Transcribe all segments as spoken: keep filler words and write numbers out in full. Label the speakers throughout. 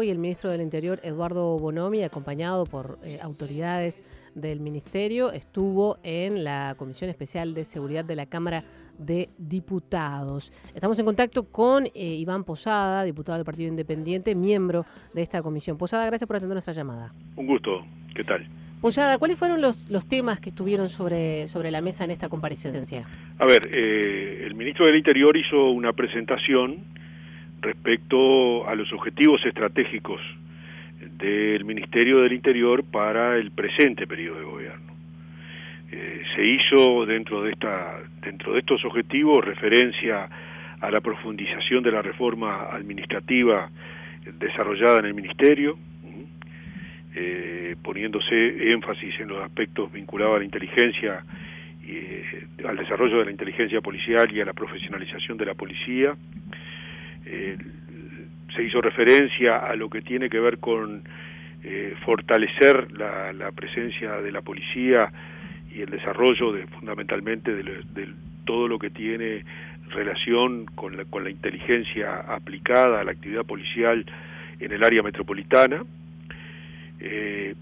Speaker 1: hoy el ministro del Interior, Eduardo Bonomi, acompañado por eh, autoridades del Ministerio, estuvo en la Comisión Especial de Seguridad de la Cámara de Diputados. Estamos en contacto con eh, Iván Posada, diputado del Partido Independiente, miembro de esta comisión. Posada, gracias por atender nuestra llamada.
Speaker 2: Un gusto. ¿Qué tal?
Speaker 1: Posada, ¿cuáles fueron los, los temas que estuvieron sobre, sobre la mesa en esta comparecencia?
Speaker 2: A ver, eh, el ministro del Interior hizo una presentación respecto a los objetivos estratégicos del Ministerio del Interior para el presente periodo de gobierno. Eh, se hizo dentro de esta dentro de estos objetivos referencia a la profundización de la reforma administrativa desarrollada en el Ministerio, eh, poniéndose énfasis en los aspectos vinculados a la inteligencia, eh, al desarrollo de la inteligencia policial y a la profesionalización de la policía. Eh, se hizo referencia a lo que tiene que ver con eh, fortalecer la, la presencia de la policía y el desarrollo de, fundamentalmente de, de todo lo que tiene relación con la, con la inteligencia aplicada a la actividad policial en el área metropolitana. Eh,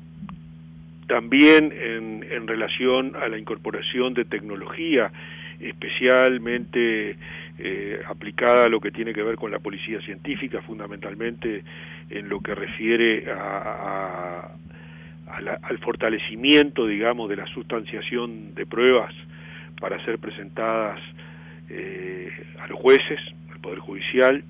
Speaker 2: también en, en relación a la incorporación de tecnología, especialmente eh, aplicada a lo que tiene que ver con la policía científica, fundamentalmente en lo que refiere a, a, a la, al fortalecimiento, digamos, de la sustanciación de pruebas para ser presentadas eh, a los jueces, al Poder Judicial.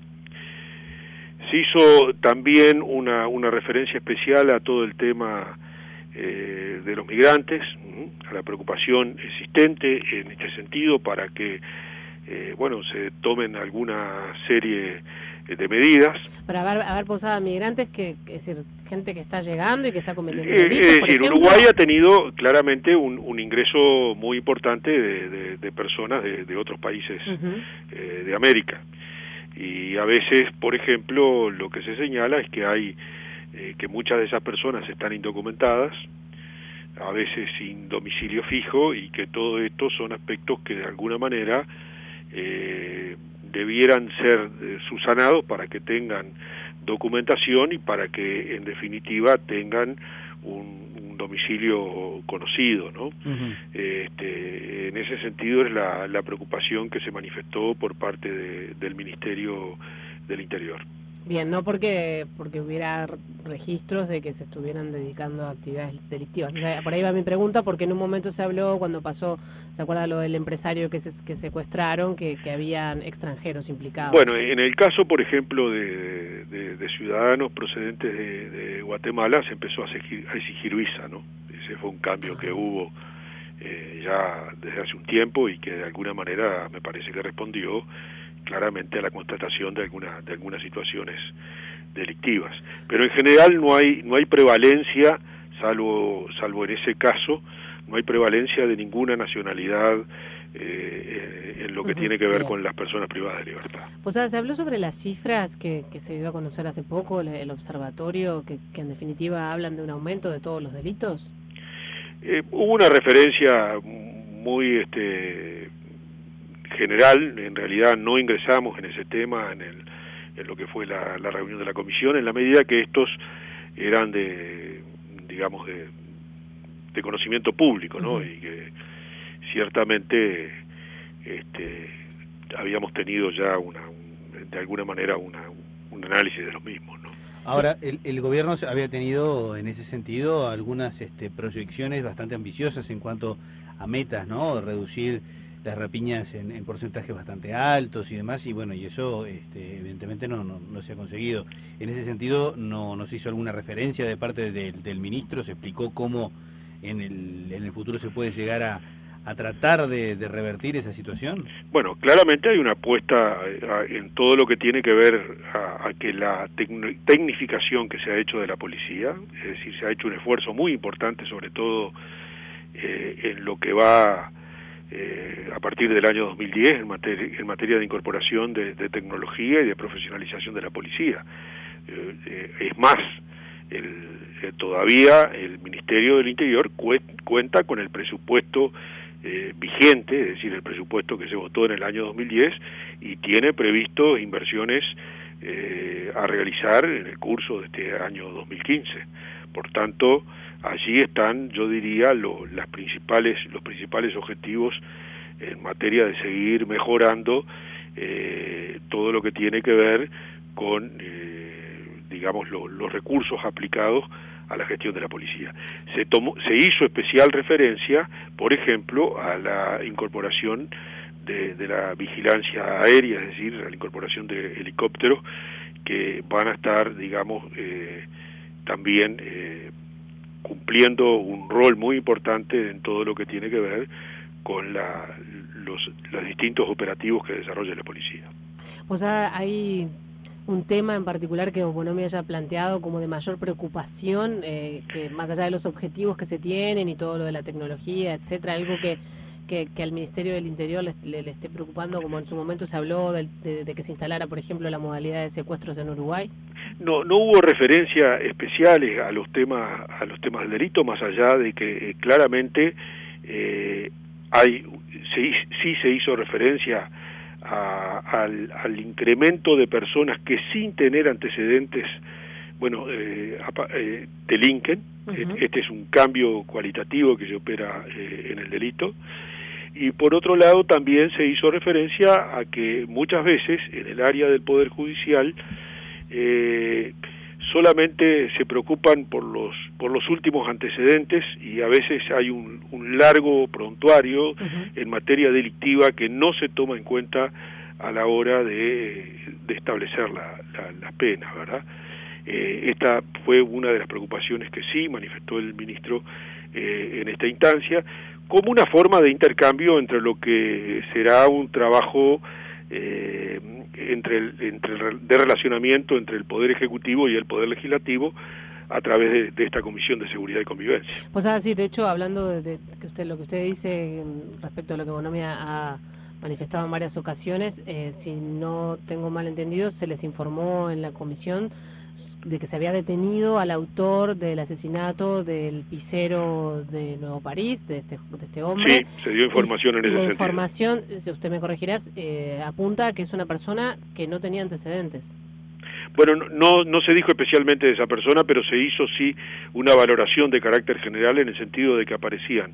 Speaker 2: Se hizo también una, una referencia especial a todo el tema eh, de los migrantes, a la preocupación existente en este sentido para que eh, bueno, se tomen alguna serie de medidas.
Speaker 1: Para haber, haber Posada, migrantes, que, que es decir, gente que está llegando y que está cometiendo
Speaker 2: eh,
Speaker 1: delitos,
Speaker 2: es
Speaker 1: por
Speaker 2: decir,
Speaker 1: ejemplo.
Speaker 2: Uruguay ha tenido claramente un, un ingreso muy importante de, de, de personas de, de otros países uh-huh. eh, de América. Y a veces, por ejemplo, lo que se señala es que hay eh, que muchas de esas personas están indocumentadas, a veces sin domicilio fijo, y que todo esto son aspectos que de alguna manera eh, debieran ser eh, subsanados para que tengan documentación y para que en definitiva tengan un, un domicilio conocido, ¿no? Uh-huh. Este, en ese sentido es la, la preocupación que se manifestó por parte de, del Ministerio del Interior.
Speaker 1: Bien, no porque porque hubiera registros de que se estuvieran dedicando a actividades delictivas. O sea, por ahí va mi pregunta, porque en un momento se habló, cuando pasó, ¿se acuerda lo del empresario que se que secuestraron, que, que habían extranjeros implicados?
Speaker 2: Bueno, en el caso, por ejemplo, de, de, de ciudadanos procedentes de, de Guatemala, se empezó a exigir, a exigir visa, ¿no? Ese fue un cambio que hubo eh, ya desde hace un tiempo y que de alguna manera me parece que respondió claramente a la constatación de alguna, de algunas situaciones delictivas. Pero en general no hay no hay prevalencia, salvo salvo en ese caso, no hay prevalencia de ninguna nacionalidad eh, en lo que uh-huh. tiene que ver Bien. Con las personas privadas de libertad.
Speaker 1: Pues se habló sobre las cifras que, que se dio a conocer hace poco, el, el observatorio, que, que en definitiva hablan de un aumento de todos los delitos.
Speaker 2: Eh, hubo una referencia muy este general, en realidad no ingresamos en ese tema en, el, en lo que fue la, la reunión de la comisión, en la medida que estos eran de, digamos, de, de conocimiento público, ¿no? Uh-huh. Y que ciertamente este, habíamos tenido ya una, un, de alguna manera una, un análisis de los mismos, ¿no?
Speaker 3: Ahora, el, el gobierno había tenido en ese sentido algunas este, proyecciones bastante ambiciosas en cuanto a metas, ¿no? Reducir las rapiñas en, en porcentajes bastante altos y demás, y bueno, y eso este, evidentemente no, no, no se ha conseguido. En ese sentido, ¿no nos hizo alguna referencia de parte del, del ministro? ¿Se explicó cómo en el, en el futuro se puede llegar a, a tratar de, de revertir esa situación?
Speaker 2: Bueno, claramente hay una apuesta a, en todo lo que tiene que ver a, a que la tecn- tecnificación que se ha hecho de la policía, es decir, se ha hecho un esfuerzo muy importante, sobre todo eh, en lo que va Eh, a partir del año dos mil diez en materia, en materia de incorporación de, de tecnología y de profesionalización de la policía. Eh, eh, es más, el, eh, todavía el Ministerio del Interior cu- cuenta con el presupuesto eh, vigente, es decir, el presupuesto que se votó en el año dos mil diez, y tiene previsto inversiones eh, a realizar en el curso de este año dos mil quince. Por tanto, allí están, yo diría, lo, las principales, los principales objetivos en materia de seguir mejorando eh, todo lo que tiene que ver con, eh, digamos, lo, los recursos aplicados a la gestión de la policía. Se tomó, se hizo especial referencia, por ejemplo, a la incorporación de, de la vigilancia aérea, es decir, a la incorporación de helicópteros que van a estar, digamos, eh, también eh, cumpliendo un rol muy importante en todo lo que tiene que ver con la, los, los distintos operativos que desarrolla la policía.
Speaker 1: O sea, hay un tema en particular que Bonomi haya planteado como de mayor preocupación, eh, que más allá de los objetivos que se tienen y todo lo de la tecnología, etcétera, algo que, que, que al Ministerio del Interior le, le, le esté preocupando, como en su momento se habló de, de, de que se instalara, por ejemplo, la modalidad de secuestros en Uruguay.
Speaker 2: No, no hubo referencias especiales a los temas, a los temas del delito, más allá de que eh, claramente eh, hay, se, sí se hizo referencia a, al, al incremento de personas que sin tener antecedentes, bueno, eh, eh, delinquen. Uh-huh. Este es un cambio cualitativo que se opera eh, en el delito. Y por otro lado también se hizo referencia a que muchas veces en el área del Poder Judicial eh, solamente se preocupan por los por los últimos antecedentes y a veces hay un, un largo prontuario uh-huh. en materia delictiva que no se toma en cuenta a la hora de, de establecer la, la, las penas, ¿verdad? Eh, esta fue una de las preocupaciones que sí manifestó el ministro eh, en esta instancia, como una forma de intercambio entre lo que será un trabajo eh, entre el, entre el, de relacionamiento entre el Poder Ejecutivo y el Poder Legislativo a través de, de esta Comisión de Seguridad y Convivencia.
Speaker 1: Pues así, de hecho, hablando de, de que usted lo que usted dice respecto a lo que Bonomi ha manifestado en varias ocasiones, eh, si no tengo mal entendido, se les informó en la comisión de que se había detenido al autor del asesinato del pisero de Nuevo París, de este, de este hombre.
Speaker 2: Sí, se dio información
Speaker 1: y,
Speaker 2: en ese
Speaker 1: y la
Speaker 2: sentido.
Speaker 1: información, si usted me corregirás, eh, apunta a que es una persona que no tenía antecedentes.
Speaker 2: Bueno, no, no se dijo especialmente de esa persona, pero se hizo sí una valoración de carácter general en el sentido de que aparecían,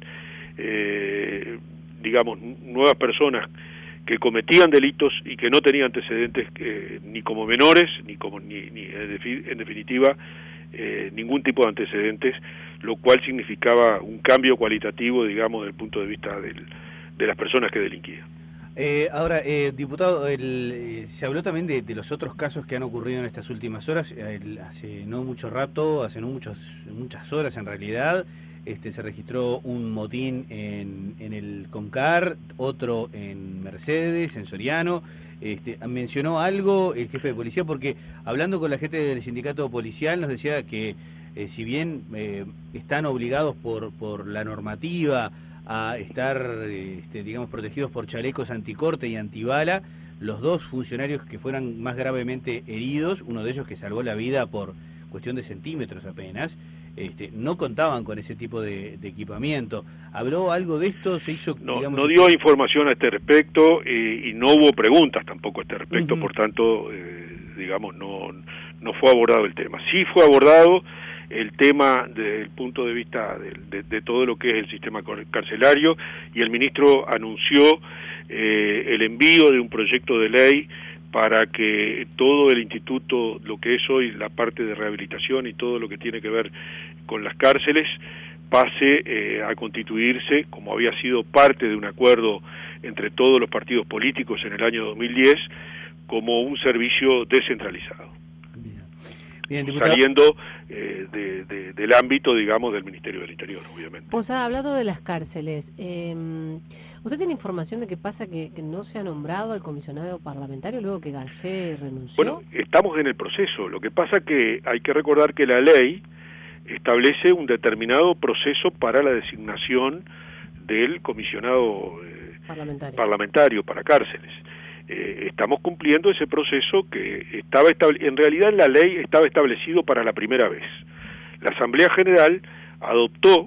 Speaker 2: eh, digamos, nuevas personas que cometían delitos y que no tenían antecedentes eh, ni como menores, ni como ni, ni en definitiva eh, ningún tipo de antecedentes, lo cual significaba un cambio cualitativo, digamos, desde el punto de vista del, de las personas que delinquían.
Speaker 3: Eh, ahora, eh, diputado, el, eh, se habló también de, de los otros casos que han ocurrido en estas últimas horas, el, hace no mucho rato, hace no muchos, muchas horas en realidad. Este, se registró un motín en, en el Concar, otro en Mercedes, en Soriano. Este, mencionó algo el jefe de policía, porque hablando con la gente del sindicato policial nos decía que eh, si bien eh, están obligados por, por la normativa a estar, este, digamos, protegidos por chalecos anticorte y antibala, los dos funcionarios que fueran más gravemente heridos, uno de ellos que salvó la vida por cuestión de centímetros apenas, Este, no contaban con ese tipo de, de equipamiento. ¿Habló algo de esto? ¿Se hizo,
Speaker 2: no,
Speaker 3: digamos,
Speaker 2: no dio información a este respecto eh, y no hubo preguntas tampoco a este respecto, uh-huh. por tanto, eh, digamos, no, no fue abordado el tema. Sí fue abordado el tema desde el punto de vista de, de, de todo lo que es el sistema carcelario, y el ministro anunció eh, el envío de un proyecto de ley para que todo el instituto, lo que es hoy la parte de rehabilitación y todo lo que tiene que ver con las cárceles, pase eh, a constituirse, como había sido parte de un acuerdo entre todos los partidos políticos en el año dos mil diez, como un servicio descentralizado. Bien. Bien, diputado. Saliendo eh, de, de, del ámbito, digamos, del Ministerio del Interior, obviamente.
Speaker 1: Pues ha hablado de las cárceles. Eh, ¿Usted tiene información de qué pasa que, que no se ha nombrado al comisionado parlamentario luego que Garcés renunció?
Speaker 2: Bueno, estamos en el proceso. Lo que pasa que hay que recordar que la ley establece un determinado proceso para la designación del comisionado eh,
Speaker 1: parlamentario.
Speaker 2: parlamentario para cárceles. Eh, estamos cumpliendo ese proceso que estaba estable, en realidad en la ley estaba establecido para la primera vez. La Asamblea General adoptó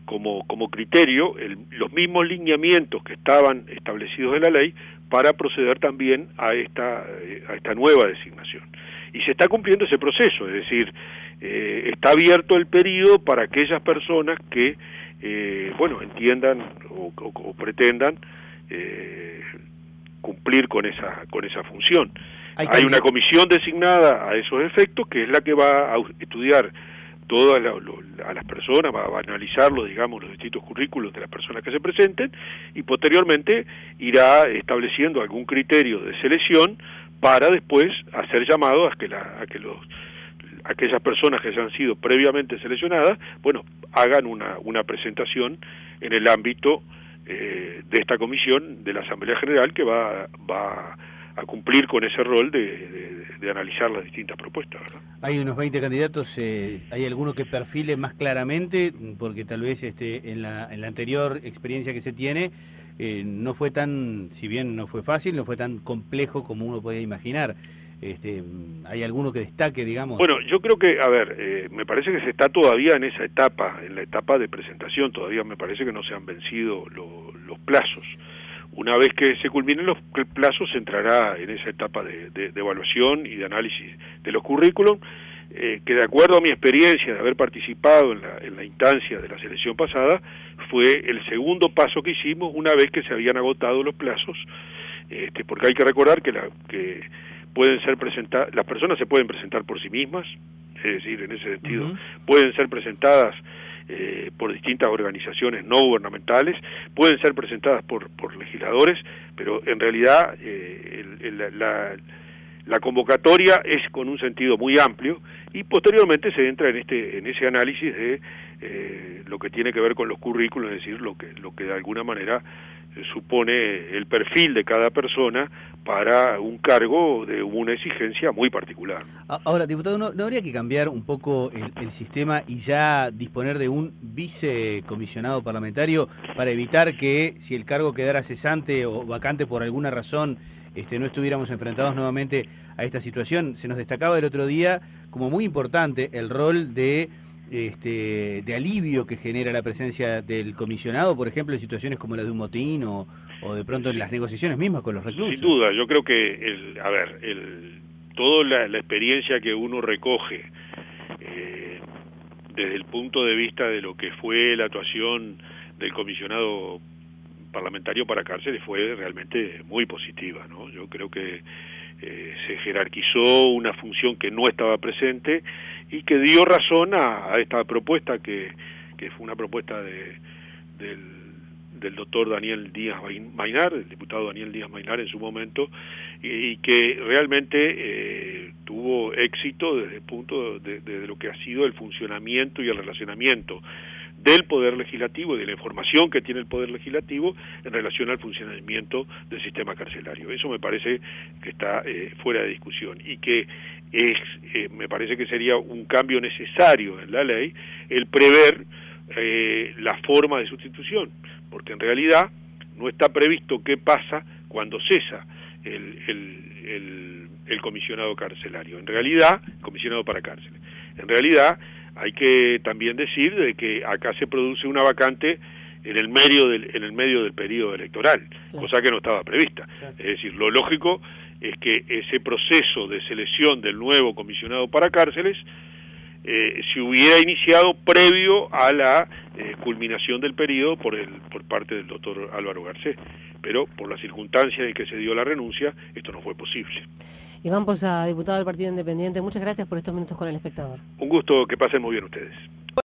Speaker 2: como, como criterio el, los mismos lineamientos que estaban establecidos en la ley para proceder también a esta, a esta nueva designación. Y se está cumpliendo ese proceso, es decir, eh, está abierto el periodo para aquellas personas que, eh, bueno, entiendan o, o, o pretendan eh, cumplir con esa, con esa función. Hay, Hay una comisión designada a esos efectos que es la que va a estudiar todas la, lo, a las personas, va, va a analizarlo, digamos, los distintos currículos de las personas que se presenten y posteriormente irá estableciendo algún criterio de selección para después hacer llamado a que, la, a que los, aquellas personas que hayan sido previamente seleccionadas, bueno, hagan una, una presentación en el ámbito eh, de esta comisión de la Asamblea General que va, va a cumplir con ese rol de, de, de analizar las distintas propuestas, ¿verdad?
Speaker 3: Hay unos veinte candidatos, eh, ¿hay alguno que perfile más claramente? Porque tal vez este, en, la, en la anterior experiencia que se tiene eh, no fue tan, si bien no fue fácil, no fue tan complejo como uno podía imaginar. Este, ¿hay alguno que destaque, digamos?
Speaker 2: Bueno, yo creo que, a ver, eh, me parece que se está todavía en esa etapa, en la etapa de presentación, todavía me parece que no se han vencido lo, los plazos. Una vez que se culminen los plazos, se entrará en esa etapa de, de, de evaluación y de análisis de los currículum, eh, que de acuerdo a mi experiencia de haber participado en la, en la instancia de la selección pasada, fue el segundo paso que hicimos una vez que se habían agotado los plazos, este, porque hay que recordar que, la, que pueden ser presentadas, las personas se pueden presentar por sí mismas, es decir, en ese sentido, uh-huh. pueden ser presentadas Eh, por distintas organizaciones no gubernamentales, pueden ser presentadas por, por legisladores, pero en realidad eh, el, el, la, la convocatoria es con un sentido muy amplio y posteriormente se entra en este en ese análisis de eh, lo que tiene que ver con los currículos, es decir, lo que, lo que de alguna manera eh, supone el perfil de cada persona para un cargo de una exigencia muy particular.
Speaker 3: Ahora, diputado, ¿no, no habría que cambiar un poco el, el sistema y ya disponer de un vicecomisionado parlamentario para evitar que, si el cargo quedara cesante o vacante por alguna razón, este, no estuviéramos enfrentados nuevamente a esta situación? Se nos destacaba el otro día como muy importante el rol de Este, de alivio que genera la presencia del comisionado, por ejemplo, en situaciones como la de un motín o, o de pronto en las negociaciones mismas con los reclusos.
Speaker 2: Sin duda, yo creo que, el, a ver, el, toda la, la experiencia que uno recoge eh, desde el punto de vista de lo que fue la actuación del comisionado parlamentario para cárceles fue realmente muy positiva, ¿no? Yo creo que eh, se jerarquizó una función que no estaba presente y que dio razón a, a esta propuesta que, que fue una propuesta de, del, del doctor Daniel Díaz Maynar, el diputado Daniel Díaz Maynar en su momento, y, y que realmente eh, tuvo éxito desde el punto de, de, de lo que ha sido el funcionamiento y el relacionamiento del Poder Legislativo y de la información que tiene el Poder Legislativo en relación al funcionamiento del sistema carcelario. Eso me parece que está eh, fuera de discusión y que es, eh, me parece que sería un cambio necesario en la ley el prever eh, la forma de sustitución, porque en realidad no está previsto qué pasa cuando cesa el, el, el, el comisionado carcelario, en realidad, comisionado para cárceles. En realidad, hay que también decir de que acá se produce una vacante en el medio del, en el medio del periodo electoral, claro. Cosa que no estaba prevista. Claro. Es decir, lo lógico es que ese proceso de selección del nuevo comisionado para cárceles eh, se hubiera iniciado previo a la eh, culminación del periodo por, el, por parte del doctor Álvaro Garcés. Pero por las circunstancias en que se dio la renuncia, esto no fue posible.
Speaker 1: Iván Posada, diputado del Partido Independiente, muchas gracias por estos minutos con El Espectador.
Speaker 2: Un gusto, que pasen muy bien ustedes.